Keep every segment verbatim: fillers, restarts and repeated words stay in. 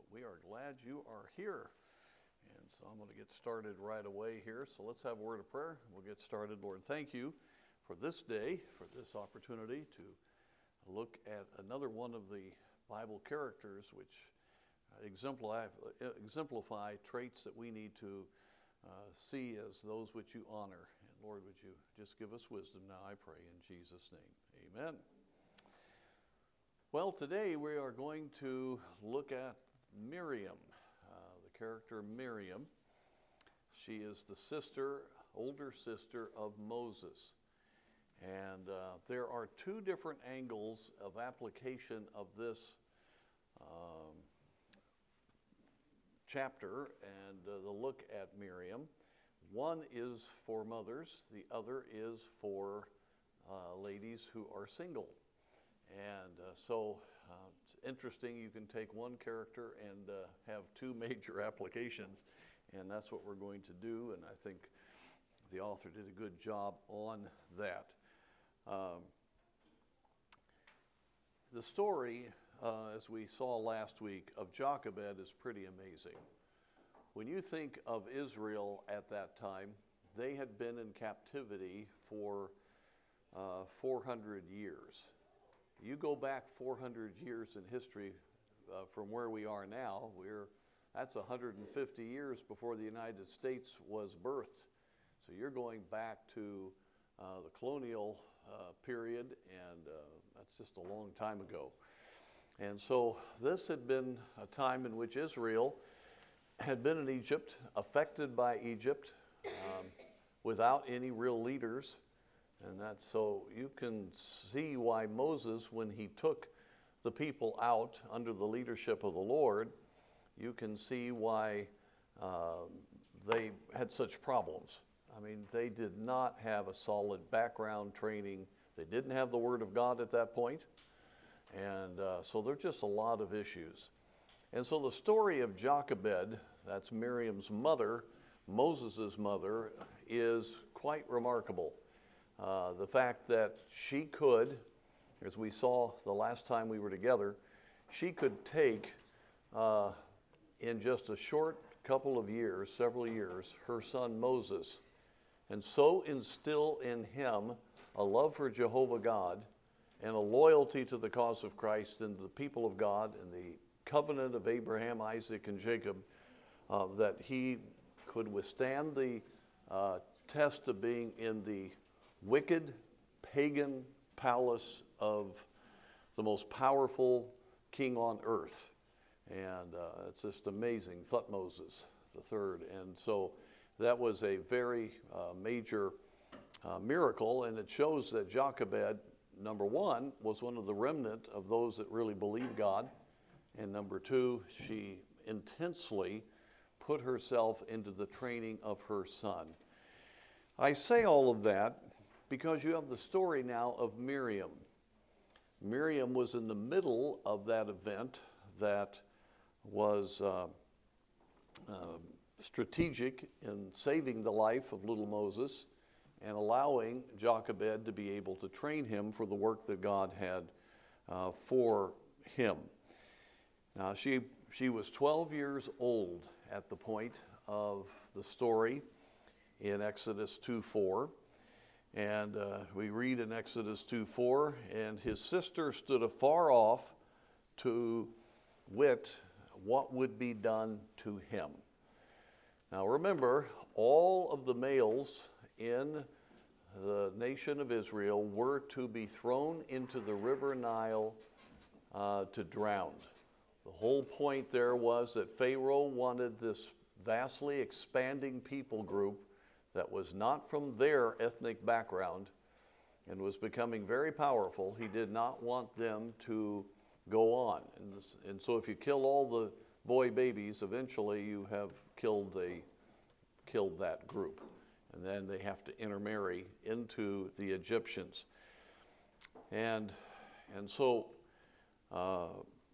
We are glad you are here. And so I'm going to get started right away here. So let's have a word of prayer. We'll get started. Lord, thank you for this day, for this opportunity to look at another one of the Bible characters which exemplify, exemplify traits that we need to uh, see as those which you honor. And Lord, would you just give us wisdom now, I pray, in Jesus' name. Amen. Well, today we are going to look at Miriam, uh, the character Miriam. She is the sister, older sister of Moses. And uh, there are two different angles of application of this um, chapter and uh, the look at Miriam. One is for mothers, the other is for uh, ladies who are single. And uh, so uh, it's interesting, you can take one character and uh, have two major applications, and that's what we're going to do, and I think the author did a good job on that. Um, the story, uh, as we saw last week, of Jochebed is pretty amazing. When you think of Israel at that time, they had been in captivity for uh, four hundred years. You go back four hundred years in history uh, from where we are now, we're, that's one hundred fifty years before the United States was birthed. So you're going back to uh, the colonial uh, period, and uh, that's just a long time ago. And so this had been a time in which Israel had been in Egypt, affected by Egypt, um, without any real leaders. And that's so you can see why Moses, when he took the people out under the leadership of the Lord, you can see why uh, they had such problems. I mean, they did not have a solid background training. They didn't have the Word of God at that point. And uh, so there are just a lot of issues. And so the story of Jochebed, that's Miriam's mother, Moses' mother, is quite remarkable. Uh, the fact that she could, as we saw the last time we were together, she could take, uh, in just a short couple of years, several years, her son Moses, and so instill in him a love for Jehovah God and a loyalty to the cause of Christ and the people of God and the covenant of Abraham, Isaac, and Jacob, uh, that he could withstand the uh, test of being in the wicked, pagan palace of the most powerful king on earth. And uh, it's just amazing, Thutmoses the third. And so that was a very uh, major uh, miracle, and it shows that Jochebed, number one, was one of the remnant of those that really believe God. And number two, she intensely put herself into the training of her son. I say all of that because you have the story now of Miriam. Miriam was in the middle of that event that was uh, uh, strategic in saving the life of little Moses and allowing Jochebed to be able to train him for the work that God had uh, for him. Now, she, she was twelve years old at the point of the story in Exodus two four. And uh, we read in Exodus two four, and his sister stood afar off to wit what would be done to him. Now remember, all of the males in the nation of Israel were to be thrown into the river Nile uh, to drown. The whole point there was that Pharaoh wanted this vastly expanding people group that was not from their ethnic background and was becoming very powerful. He did not want them to go on. And, this, and so if you kill all the boy babies, eventually you have killed, the, killed that group. And then they have to intermarry into the Egyptians. And, and so uh,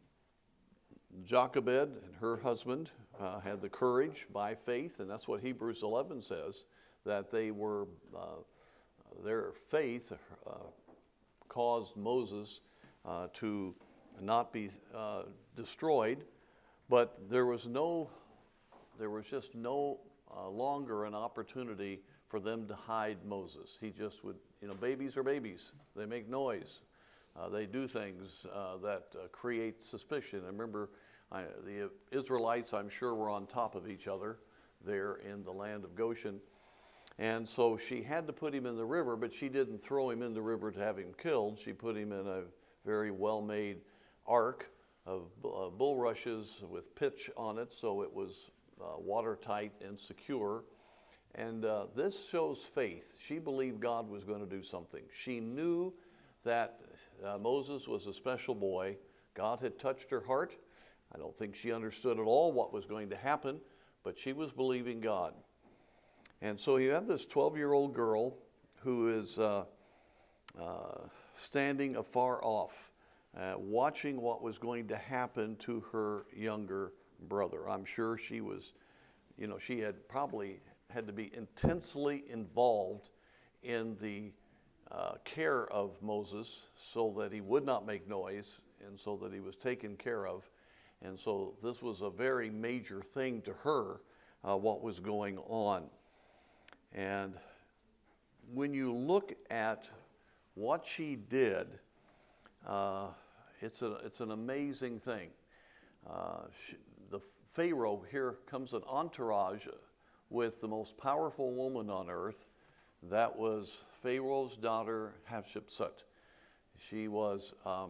Jochebed and her husband uh, had the courage by faith, and that's what Hebrews eleven says, that they were, uh, their faith uh, caused Moses uh, to not be uh, destroyed, But there was no, there was just no uh, longer an opportunity for them to hide Moses. He just would, you know, babies are babies. They make noise. Uh, they do things uh, that uh, create suspicion. I remember I, the Israelites, I'm sure, were on top of each other there in the land of Goshen. And so she had to put him in the river, but she didn't throw him in the river to have him killed. She put him in a very well-made ark of uh, bulrushes with pitch on it, so it was uh, watertight and secure. And uh, this shows faith. She believed God was going to do something. She knew that uh, Moses was a special boy. God had touched her heart. I don't think she understood at all what was going to happen, but she was believing God. And so you have this twelve-year-old girl who is uh, uh, standing afar off, uh, watching what was going to happen to her younger brother. I'm sure she was, you know, she had probably had to be intensely involved in the uh, care of Moses so that he would not make noise and so that he was taken care of. And so this was a very major thing to her, uh, what was going on. And when you look at what she did, uh, it's, a, it's an amazing thing. Uh, she, the Pharaoh, here comes an entourage with the most powerful woman on earth. That was Pharaoh's daughter, Hatshepsut. She was um,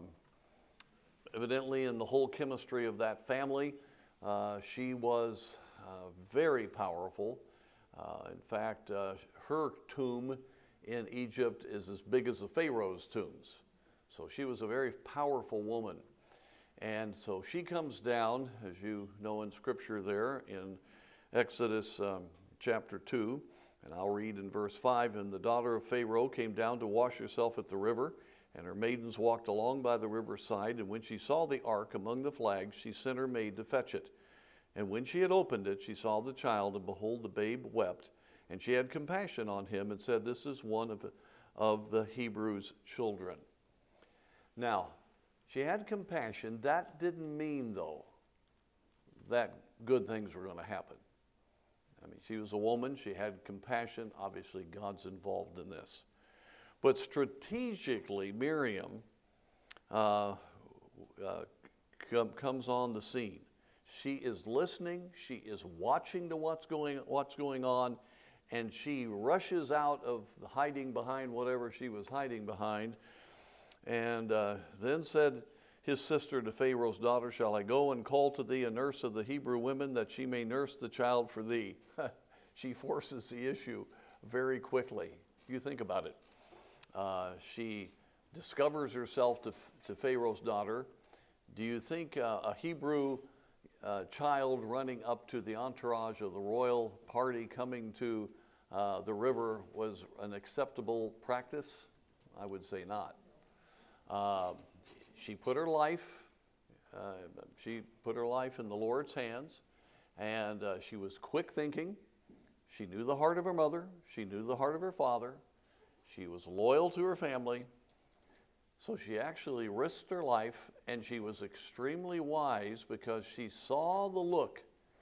evidently in the whole chemistry of that family. Uh, she was uh, very powerful. Uh, in fact, uh, her tomb in Egypt is as big as the Pharaoh's tombs. So she was a very powerful woman. And so she comes down, as you know in Scripture there, in Exodus um, chapter two, and I'll read in verse five, "And the daughter of Pharaoh came down to wash herself at the river, and her maidens walked along by the river's side, and when she saw the ark among the flags, she sent her maid to fetch it. And when she had opened it, she saw the child, and behold, the babe wept. And she had compassion on him and said, This is one of the, of the Hebrews' children." Now, she had compassion. That didn't mean, though, that good things were going to happen. I mean, she was a woman. She had compassion. Obviously, God's involved in this. But strategically, Miriam uh, uh, com- comes on the scene. She is listening. She is watching to what's going, what's going on, and she rushes out of hiding behind whatever she was hiding behind, and uh, then said his sister to Pharaoh's daughter, "Shall I go and call to thee a nurse of the Hebrew women, that she may nurse the child for thee?" She forces the issue very quickly. You think about it. Uh, she discovers herself to, to Pharaoh's daughter. Do you think uh, a Hebrew uh, child running up to the entourage of the royal party coming to uh, the river was an acceptable practice? I would say not. Uh, she put her life, uh, she put her life in the Lord's hands, and uh, she was quick thinking. She knew the heart of her mother. She knew the heart of her father. She was loyal to her family. So she actually risked her life, and she was extremely wise because she saw the look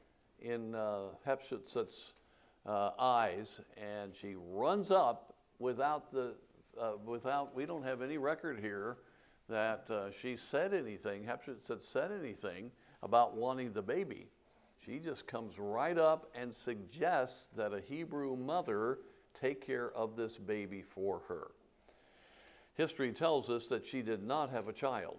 in uh, Hatshepsut's uh, eyes, and she runs up without the, uh, without, we don't have any record here that uh, she said anything, Hatshepsut said anything about wanting the baby. She just comes right up and suggests that a Hebrew mother take care of this baby for her. History tells us that she did not have a child.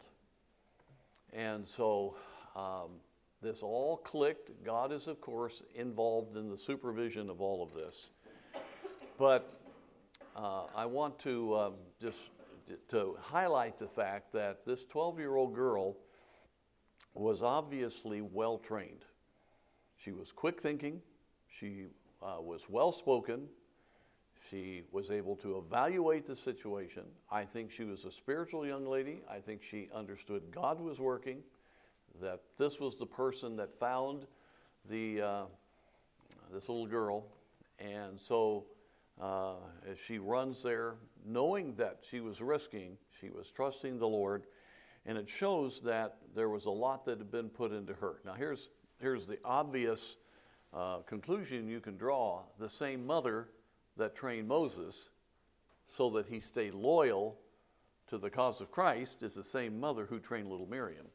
And so um, this all clicked. God is, of course, involved in the supervision of all of this. But uh, I want to um, just to highlight the fact that this twelve-year-old girl was obviously well-trained. She was quick-thinking. She uh, was well-spoken. She was able to evaluate the situation. I think she was a spiritual young lady. I think she understood God was working, that this was the person that found the uh, this little girl. And so uh, as she runs there, knowing that she was risking, she was trusting the Lord. And it shows that there was a lot that had been put into her. Now here's, here's the obvious uh, conclusion you can draw. The same mother that trained Moses so that he stayed loyal to the cause of Christ is the same mother who trained little Miriam.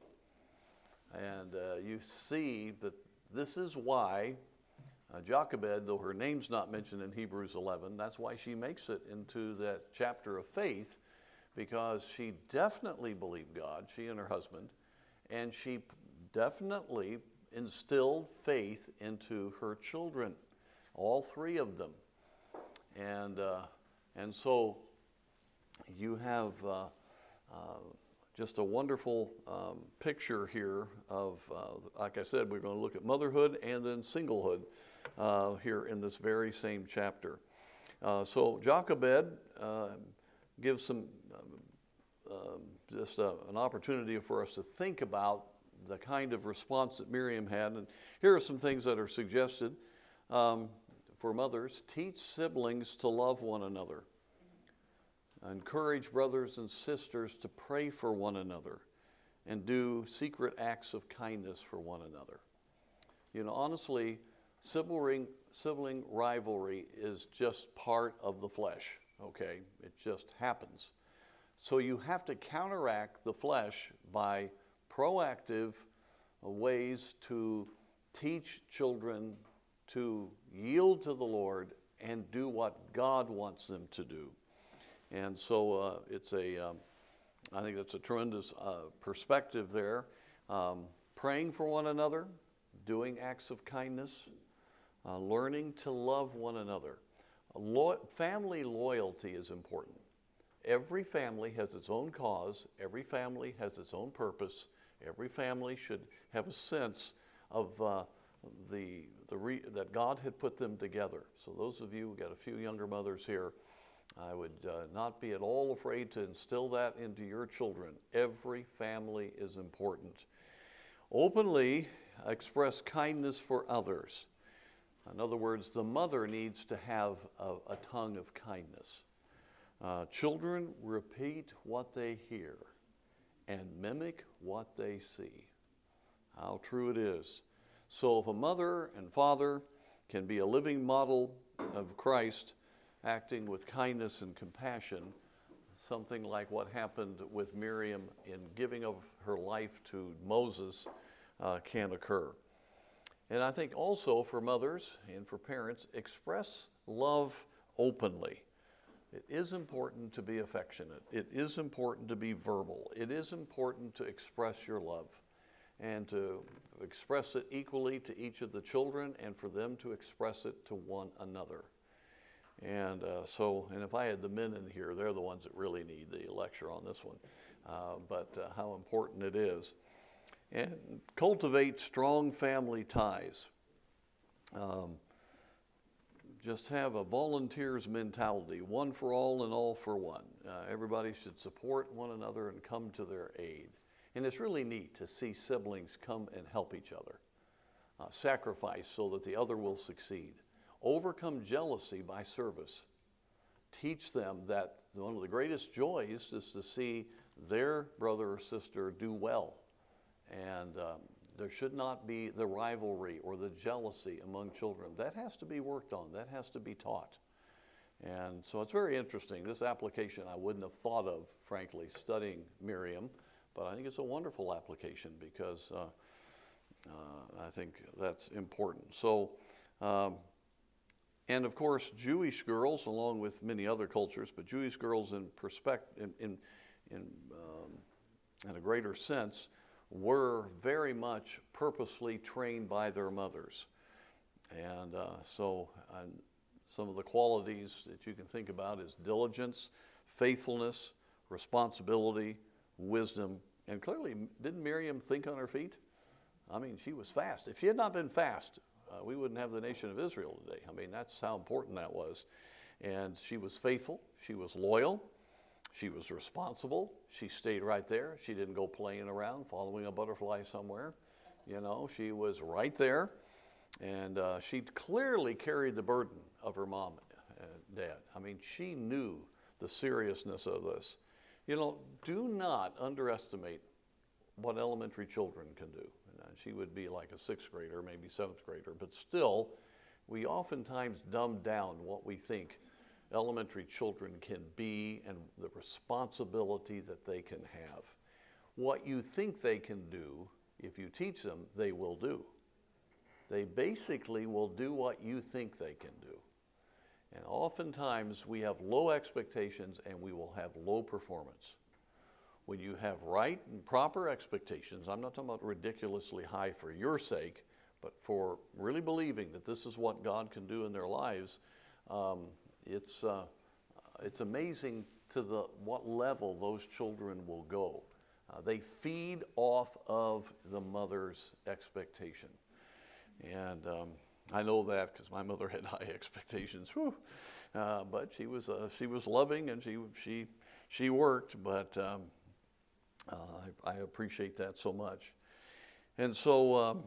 And uh, you see that this is why uh, Jochebed, though her name's not mentioned in Hebrews eleven, that's why she makes it into that chapter of faith, because she definitely believed God, she and her husband, and she definitely instilled faith into her children, all three of them. And, uh, and so you have uh, uh, just a wonderful um, picture here of, uh, like I said, we're going to look at motherhood and then singlehood uh, here in this very same chapter. Uh, so Jochebed uh, gives some, uh, just uh, an opportunity for us to think about the kind of response that Miriam had. And here are some things that are suggested um, for mothers. Teach siblings to love one another. Encourage brothers and sisters to pray for one another and do secret acts of kindness for one another. You know, honestly, sibling, sibling rivalry is just part of the flesh, okay? It just happens. So you have to counteract the flesh by proactive ways to teach children to yield to the Lord and do what God wants them to do. And so uh, it's a, um, I think that's a tremendous uh, perspective there. Um, praying for one another, doing acts of kindness, uh, learning to love one another. Lo- family loyalty is important. Every family has its own cause. Every family has its own purpose. Every family should have a sense of uh, the, the re- that God had put them together. So those of you who got a few younger mothers here, I would uh, not be at all afraid to instill that into your children. Every family is important. Openly express kindness for others. In other words, the mother needs to have a, a tongue of kindness. Uh, children repeat what they hear and mimic what they see. How true it is. So if a mother and father can be a living model of Christ, acting with kindness and compassion, something like what happened with Miriam in giving of her life to Moses uh, can occur. And I think also for mothers and for parents, express love openly. It is important to be affectionate. It is important to be verbal. It is important to express your love and to express it equally to each of the children and for them to express it to one another. And uh, so, and if I had the men in here, they're the ones that really need the lecture on this one. Uh, but uh, how important it is. And cultivate strong family ties. Um, just have a volunteer's mentality, one for all and all for one. Uh, everybody should support one another and come to their aid. And it's really neat to see siblings come and help each other. Uh, sacrifice so that the other will succeed. Overcome jealousy by service. Teach them that one of the greatest joys is to see their brother or sister do well. And um, there should not be the rivalry or the jealousy among children. That has to be worked on. That has to be taught. And so it's very interesting. This application I wouldn't have thought of, frankly, studying Miriam, but I think it's a wonderful application because uh, uh, I think that's important. So. Um, And of course, Jewish girls, along with many other cultures, but Jewish girls in perspect- in, in, in, um, in a greater sense, were very much purposely trained by their mothers. And uh, so uh, some of the qualities that you can think about is diligence, faithfulness, responsibility, wisdom. And clearly, didn't Miriam think on her feet? I mean, she was fast. If she had not been fast, Uh, we wouldn't have the nation of Israel today. I mean, that's how important that was. And she was faithful. She was loyal. She was responsible. She stayed right there. She didn't go playing around, following a butterfly somewhere. You know, she was right there. And uh, she clearly carried the burden of her mom and dad. I mean, she knew the seriousness of this. You know, do not underestimate what elementary children can do. And she would be like a sixth grader, maybe seventh grader, but still, we oftentimes dumb down what we think elementary children can be and the responsibility that they can have. What you think they can do, if you teach them, they will do. They basically will do what you think they can do. And oftentimes we have low expectations and we will have low performance. When you have right and proper expectations, I'm not talking about ridiculously high for your sake, but for really believing that this is what God can do in their lives, um, it's, uh, it's amazing to the, what level those children will go. Uh, they feed off of the mother's expectation. And um, I know that because my mother had high expectations. Whew. Uh, but she was uh, she was loving and she she she worked. But um, uh, I, I appreciate that so much. And so um,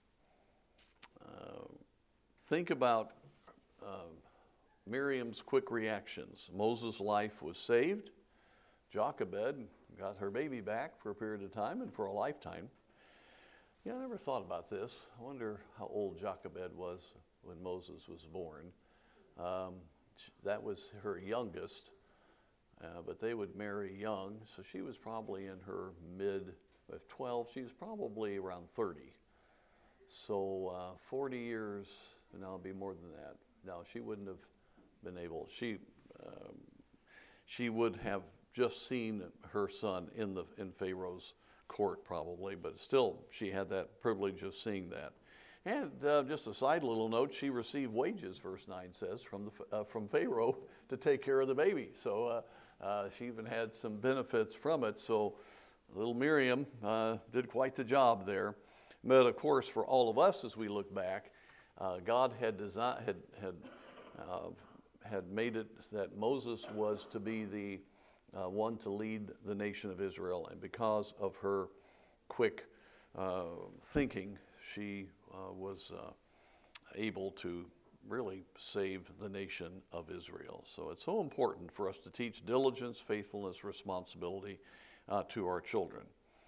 uh, think about uh, Miriam's quick reactions. Moses' life was saved. Jochebed got her baby back for a period of time and for a lifetime. Yeah, I never thought about this. I wonder how old Jochebed was when Moses was born. Um, that was her youngest, uh, but they would marry young, so she was probably in her mid, if twelve, she was probably around thirty. So uh, forty years, no, it'd be more than that. No, she wouldn't have been able, she, um, she would have just seen her son in the in Pharaoh's court probably, but still she had that privilege of seeing that. And uh, just a side little note, she received wages, verse nine says, from the uh, from Pharaoh to take care of the baby. So uh, uh, she even had some benefits from it. So little Miriam uh, did quite the job there. But of course, for all of us, as we look back, uh, God had designed had had uh, had made it that Moses was to be the Uh, one to lead the nation of Israel, and because of her quick uh, thinking, she uh, was uh, able to really save the nation of Israel. So it's so important for us to teach diligence, faithfulness, responsibility uh, to our children.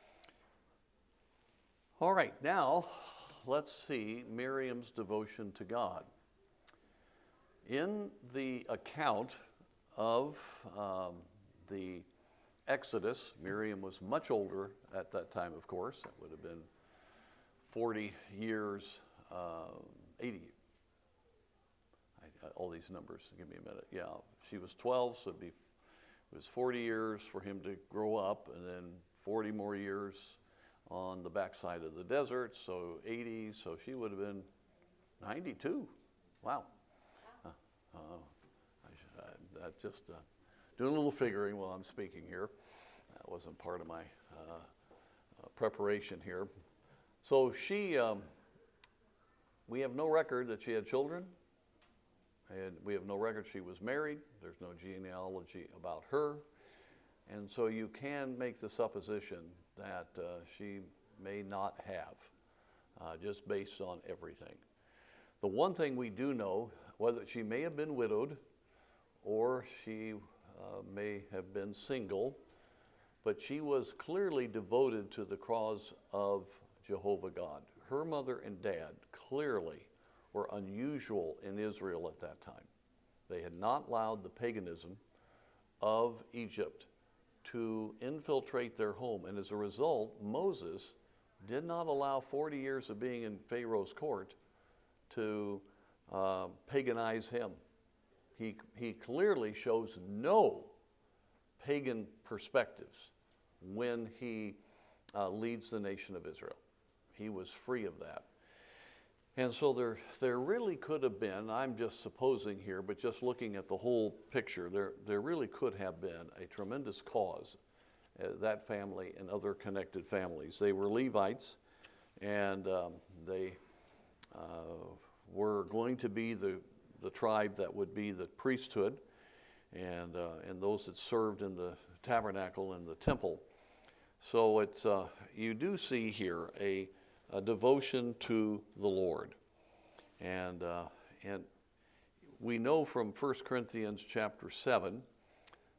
All right, now let's see Miriam's devotion to God. In the account of um, the Exodus, Miriam was much older at that time, of course. That would have been forty years, uh, eighty. I, all these numbers, give me a minute. Yeah, she was twelve, so it'd be, it was forty years for him to grow up, and then forty more years on the backside of the desert, so eighty, so she would have been ninety-two. Wow. Uh, uh, I, I, that just... Uh, Doing a little figuring while I'm speaking here. That wasn't part of my uh, uh, preparation here. So she, um, we have no record that she had children, and we have no record she was married. There's no genealogy about her. And so you can make the supposition that uh, she may not have, uh, just based on everything. The one thing we do know, whether she may have been widowed or she Uh, may have been single, but she was clearly devoted to the cause of Jehovah God. Her mother and dad clearly were unusual in Israel at that time. They had not allowed the paganism of Egypt to infiltrate their home, and as a result, Moses did not allow forty years of being in Pharaoh's court to uh, paganize him. He, he clearly shows no pagan perspectives when he uh, leads the nation of Israel. He was free of that. And so there, there really could have been, I'm just supposing here, but just looking at the whole picture, there, there really could have been a tremendous cause, uh, that family and other connected families. They were Levites, and um, they uh, were going to be the the tribe that would be the priesthood, and uh, and those that served in the tabernacle and the temple. So it's uh, you do see here a, a devotion to the Lord, and uh, and we know from First Corinthians chapter seven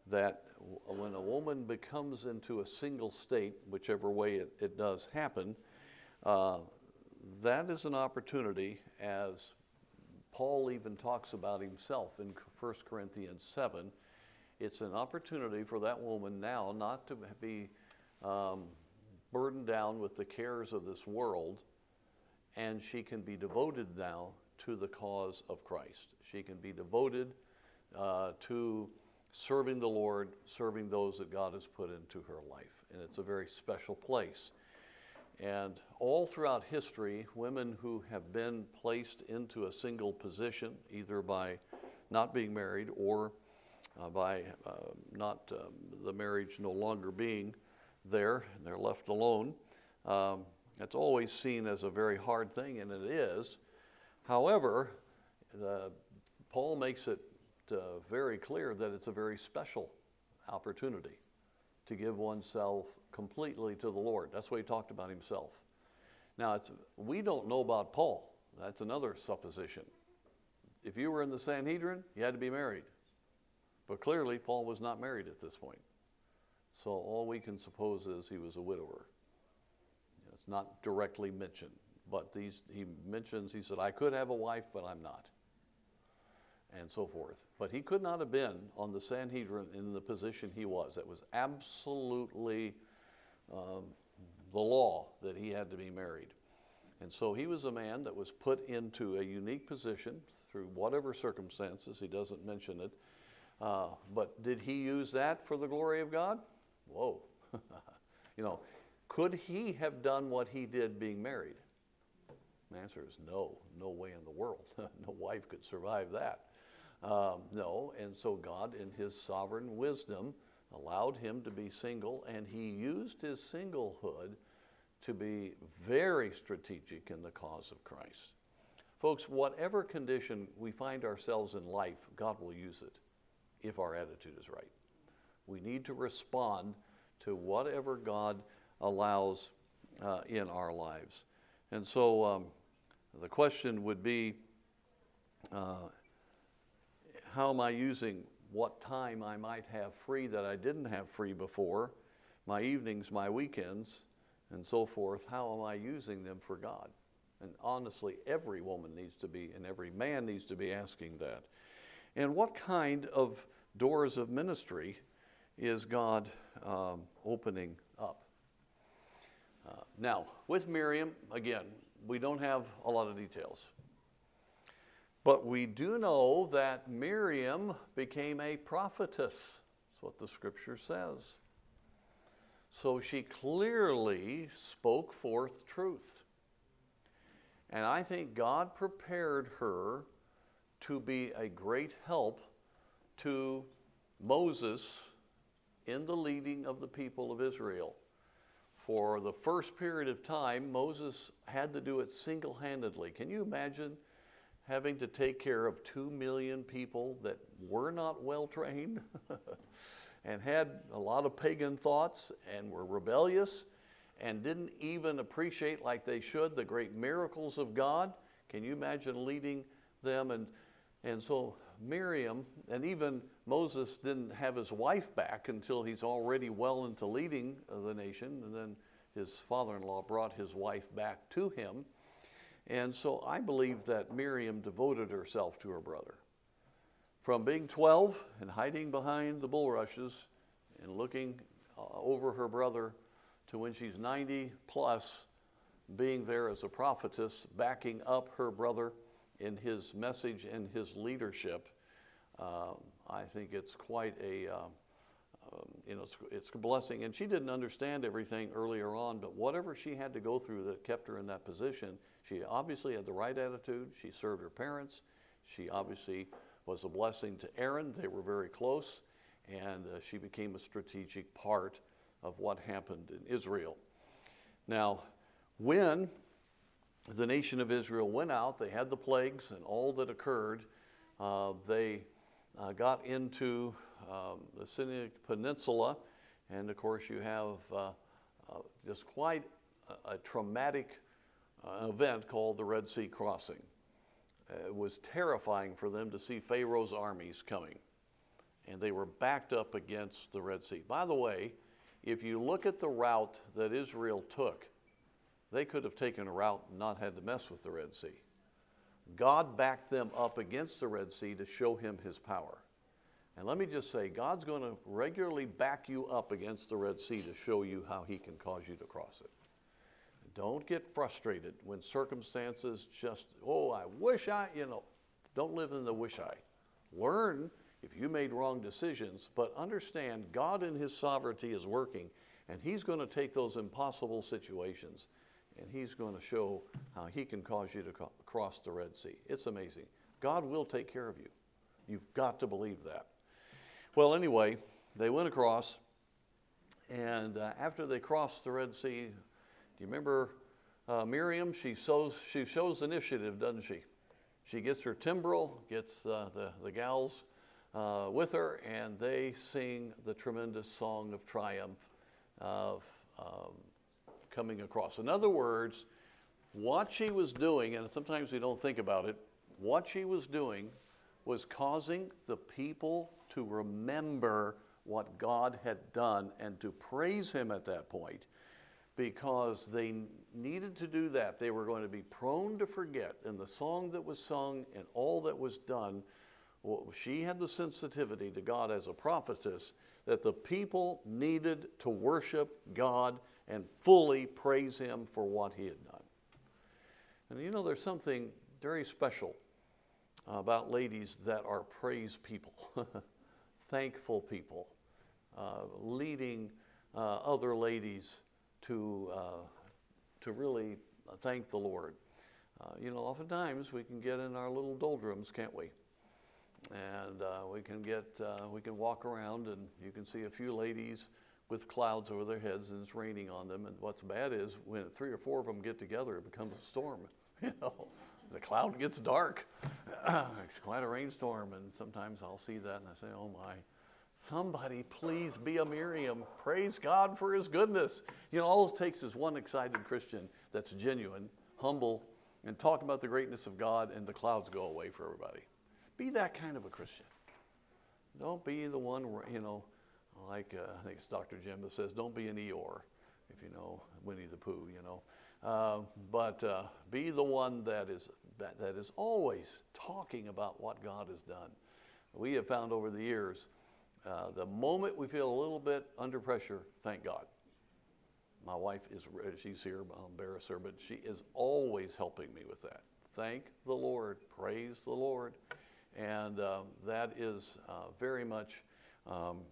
that w- when a woman becomes into a single state, whichever way it, it does happen, uh, that is an opportunity, as Paul even talks about himself in First Corinthians seven. It's an opportunity for that woman now not to be um, burdened down with the cares of this world, and she can be devoted now to the cause of Christ. She can be devoted uh, to serving the Lord, serving those that God has put into her life. And it's a very special place. And all throughout history, women who have been placed into a single position, either by not being married or uh, by uh, not um, the marriage no longer being there, and they're left alone, um, it's always seen as a very hard thing, and it is. However, the, Paul makes it uh, very clear that it's a very special opportunity to give oneself completely to the Lord. That's what he talked about himself. Now, it's, we don't know about Paul. That's another supposition. If you were in the Sanhedrin, you had to be married. But clearly, Paul was not married at this point. So all we can suppose is he was a widower. It's not directly mentioned, but these, he mentions, he said, I could have a wife, but I'm not, and so forth. But he could not have been on the Sanhedrin in the position he was. It was absolutely um, the law that he had to be married. And so he was a man that was put into a unique position through whatever circumstances. He doesn't mention it. Uh, but did he use that for the glory of God? Whoa. You know, could he have done what he did being married? The answer is no, no way in the world. No wife could survive that. Um, no, and so God, in his sovereign wisdom, allowed him to be single, and he used his singlehood to be very strategic in the cause of Christ. Folks, whatever condition we find ourselves in life, God will use it if our attitude is right. We need to respond to whatever God allows uh, in our lives. And so um, the question would be, uh, how am I using what time I might have free that I didn't have free before, my evenings, my weekends, and so forth? How am I using them for God? And honestly, every woman needs to be, and every man needs to be asking that. And what kind of doors of ministry is God um, opening up? Uh, now, with Miriam, again, we don't have a lot of details. But we do know that Miriam became a prophetess. That's what the scripture says. So she clearly spoke forth truth. And I think God prepared her to be a great help to Moses in the leading of the people of Israel. For the first period of time, Moses had to do it single-handedly. Can you imagine having to take care of two million people that were not well-trained and had a lot of pagan thoughts and were rebellious and didn't even appreciate like they should the great miracles of God? Can you imagine leading them? And, and so Miriam, and even Moses didn't have his wife back until he's already well into leading the nation, and then his father-in-law brought his wife back to him. And so I believe that Miriam devoted herself to her brother. From being twelve and hiding behind the bulrushes and looking uh, over her brother to when she's ninety plus, being there as a prophetess, backing up her brother in his message and his leadership, uh, I think it's quite a, uh, um, you know, it's, it's a blessing. And she didn't understand everything earlier on, but whatever she had to go through that kept her in that position, she obviously had the right attitude. She served her parents. She obviously was a blessing to Aaron. They were very close, and uh, she became a strategic part of what happened in Israel. Now, when the nation of Israel went out, they had the plagues and all that occurred. Uh, they uh, got into um, the Sinai Peninsula, and of course you have uh, uh, just quite a, a traumatic uh, event called the Red Sea crossing. Uh, it was terrifying for them to see Pharaoh's armies coming. and they were backed up against the Red Sea. By the way, if you look at the route that Israel took, they could have taken a route and not had to mess with the Red Sea. God backed them up against the Red Sea to show him his power. And let me just say, God's going to regularly back you up against the Red Sea to show you how he can cause you to cross it. Don't get frustrated when circumstances just, oh, I wish I, you know, don't live in the wish I. Learn if you made wrong decisions, but understand God in his sovereignty is working, and he's going to take those impossible situations, and he's going to show how he can cause you to co- cross the Red Sea. It's amazing. God will take care of you. You've got to believe that. Well, anyway, they went across, and uh, after they crossed the Red Sea, do you remember uh, Miriam? She shows, she shows initiative, doesn't she? She gets her timbrel, gets uh, the, the gals uh, with her, and they sing the tremendous song of triumph of um, coming across. In other words, what she was doing, and sometimes we don't think about it, what she was doing was causing the people to remember what God had done and to praise him at that point, because they needed to do that. They were going to be prone to forget. And the song that was sung and all that was done, well, she had the sensitivity to God as a prophetess that the people needed to worship God and fully praise him for what he had done. And you know, there's something very special about ladies that are praise people, thankful people, uh, leading uh, other ladies to uh, to really thank the Lord. Uh, you know, oftentimes we can get in our little doldrums, can't we? And uh, we can get uh, we can walk around and you can see a few ladies with clouds over their heads and it's raining on them. And what's bad is when three or four of them get together, it becomes a storm. You know, the cloud gets dark. It's quite a rainstorm, and sometimes I'll see that and I say, "Oh my." Somebody please be a Miriam. Praise God for his goodness. You know, all it takes is one excited Christian that's genuine, humble, and talk about the greatness of God, and the clouds go away for everybody. Be that kind of a Christian. Don't be the one, you know, like uh, I think it's Doctor Jim that says, don't be an Eeyore, if you know Winnie the Pooh, you know. Uh, but uh, be the one that is, that, that is always talking about what God has done. We have found over the years, Uh, the moment we feel a little bit under pressure, thank God. My wife is, she's here, I'll embarrass her, but she is always helping me with that. Thank the Lord, praise the Lord. And um, that is uh, very much um,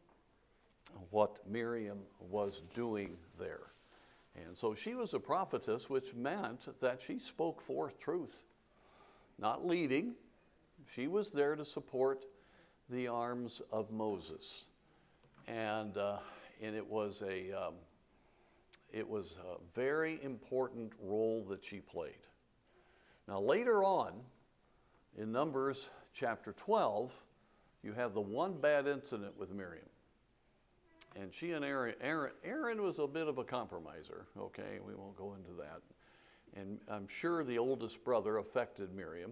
what Miriam was doing there. And so she was a prophetess, which meant that she spoke forth truth. Not leading, she was there to support the arms of Moses, and uh, and it was a um, it was a very important role that she played. Now later on, in Numbers chapter twelve, you have the one bad incident with Miriam, and she and Aaron Aaron Aaron was a bit of a compromiser. Okay, we won't go into that, and I'm sure the oldest brother affected Miriam,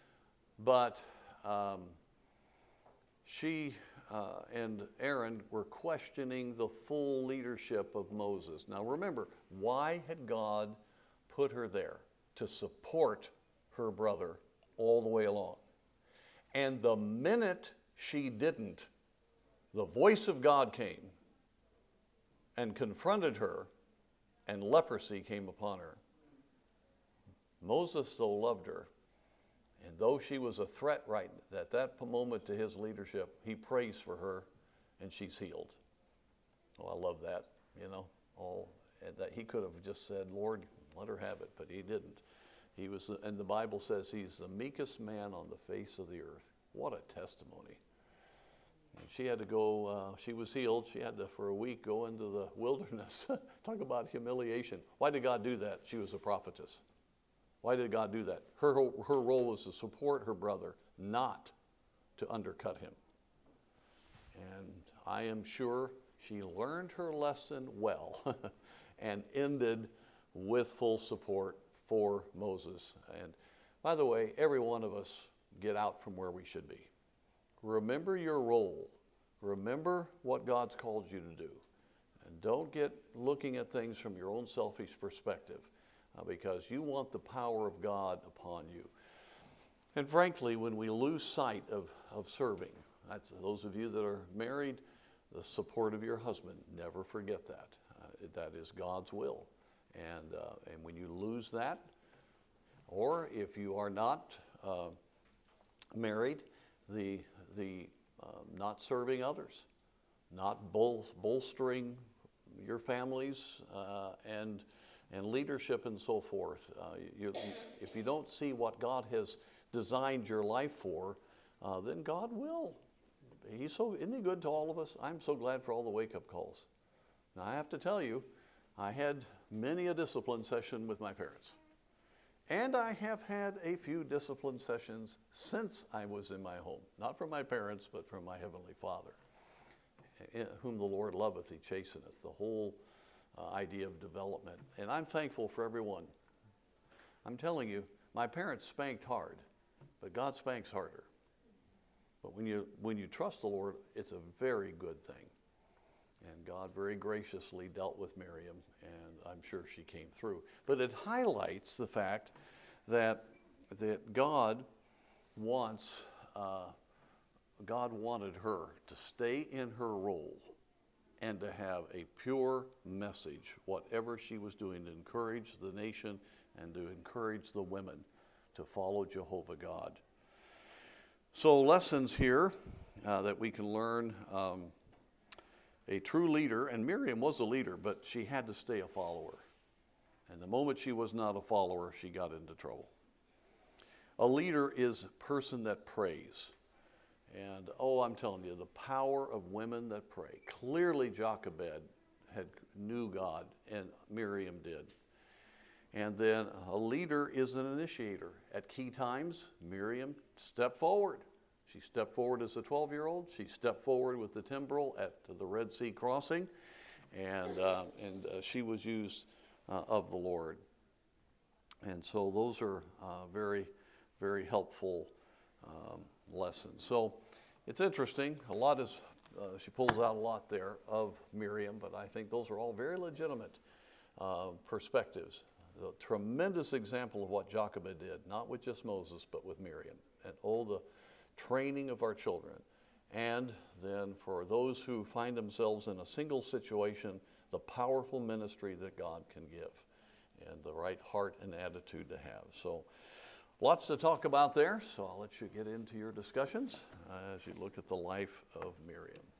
but. Um, She uh, and Aaron were questioning the full leadership of Moses. Now remember, why had God put her there? To support her brother all the way along. And the minute she didn't, the voice of God came and confronted her, and leprosy came upon her. Moses so loved her, and though she was a threat right at that moment to his leadership, he prays for her, and she's healed. Oh, I love that, you know. All and that he could have just said, "Lord, let her have it," but he didn't. He was, and the Bible says he's the meekest man on the face of the earth. What a testimony! And she had to go. Uh, she was healed. She had to, for a week, go into the wilderness. Talk about humiliation. Why did God do that? She was a prophetess. Why did God do that? Her, her role was to support her brother, not to undercut him. And I am sure she learned her lesson well and ended with full support for Moses. And by the way, every one of us get out from where we should be. Remember your role. remember what God's called you to do. And don't get looking at things from your own selfish perspective, uh, because you want the power of God upon you. And frankly, when we lose sight of, of serving, that's those of you that are married, the support of your husband, never forget that. Uh, that is God's will. And, uh, and when you lose that, or if you are not uh, married, the, the uh, not serving others, not bol- bolstering your families uh, and, and leadership and so forth. Uh, you, if you don't see what God has designed your life for, uh, then God will. He's so, isn't he good to all of us? I'm so glad for all the wake-up calls. Now I have to tell you, I had many a discipline session with my parents. And I have had a few discipline sessions since I was in my home. Not from my parents, but from my Heavenly Father. Whom the Lord loveth, he chasteneth. The whole uh, idea of development. And I'm thankful for everyone. I'm telling you, my parents spanked hard, but God spanks harder. But when you, when you trust the Lord, it's a very good thing. And God very graciously dealt with Miriam, and I'm sure she came through. But it highlights the fact that, that God wants, uh, God wanted her to stay in her role and to have a pure message, whatever she was doing, to encourage the nation and to encourage the women to follow Jehovah God. So lessons here uh, that we can learn. Um, A true leader, and Miriam was a leader, but she had to stay a follower. And the moment she was not a follower, she got into trouble. A leader is a person that prays. And, oh, I'm telling you, the power of women that pray. Clearly Jochebed had knew God, and Miriam did. And then a leader is an initiator. At key times, Miriam stepped forward. She stepped forward as a twelve-year-old. She stepped forward with the timbrel at the Red Sea crossing, and, uh, and uh, she was used uh, of the Lord. And so those are uh, very, very helpful um, lessons. So it's interesting. A lot is, uh, she pulls out a lot there of Miriam, but I think those are all very legitimate uh, perspectives. A tremendous example of what Jochebed did, not with just Moses, but with Miriam. And oh, the training of our children. And then for those who find themselves in a single situation, the powerful ministry that God can give and the right heart and attitude to have. So lots to talk about there, so I'll let you get into your discussions uh, as you look at the life of Miriam.